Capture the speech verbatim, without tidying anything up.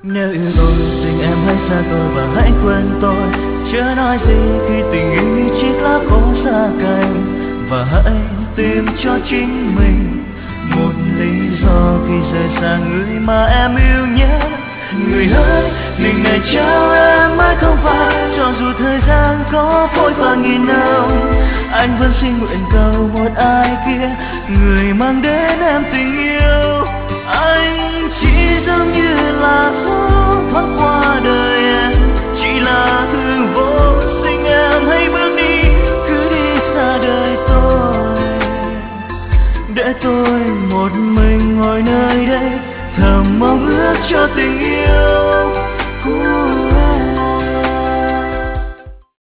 Nếu yêu tôi xin em hãy xa tôi và hãy quên tôi, chớ nói gì khi tình yêu như chiếc lá khô xa cành. Và hãy tìm cho chính mình một lý do khi rời xa người mà em yêu nhé. Người ơi, mình này trao em mãi không phải, cho dù thời gian có phôi pha nghìn năm, anh vẫn xin nguyện cầu một ai kia, người mang đến em tình yêu. Anh chỉ giống như là gió thoáng qua đời em, chỉ là hư vô sinh. Em hãy bước đi, cứ đi xa đời tôi, để tôi một mình ngồi nơi đây thầm mong ước cho tình yêu.